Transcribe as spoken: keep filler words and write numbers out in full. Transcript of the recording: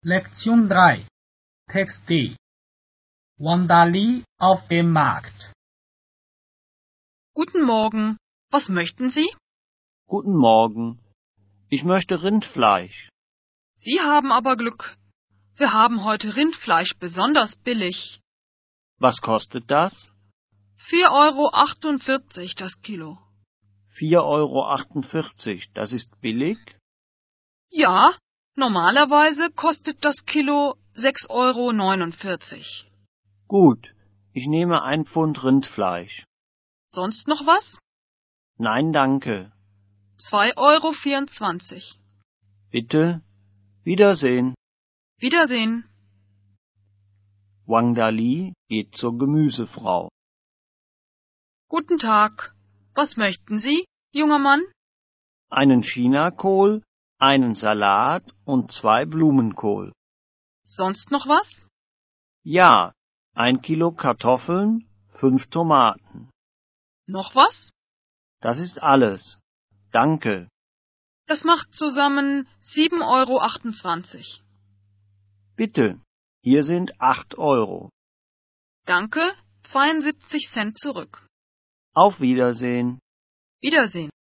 Lektion drei. Text D. Wandali auf dem Markt. Guten Morgen. Was möchten Sie? Guten Morgen. Ich möchte Rindfleisch. Sie haben aber Glück. Wir haben heute Rindfleisch besonders billig. Was kostet das? vier Euro achtundvierzig das Kilo. vier Euro achtundvierzig. Das ist billig? Ja, normalerweise kostet das Kilo sechs Euro neunundvierzig. Gut, ich nehme ein Pfund Rindfleisch. Sonst noch was? Nein, danke. zwei Euro vierundzwanzig. Bitte. Wiedersehen. Wiedersehen. Wang Dali geht zur Gemüsefrau. Guten Tag. Was möchten Sie, junger Mann? Einen Chinakohl, einen Salat und zwei Blumenkohl. Sonst noch was? Ja, ein Kilo Kartoffeln, fünf Tomaten. Noch was? Das ist alles. Danke. Das macht zusammen sieben Euro achtundzwanzig. Bitte, hier sind acht Euro. Danke, zweiundsiebzig Cent zurück. Auf Wiedersehen. Wiedersehen.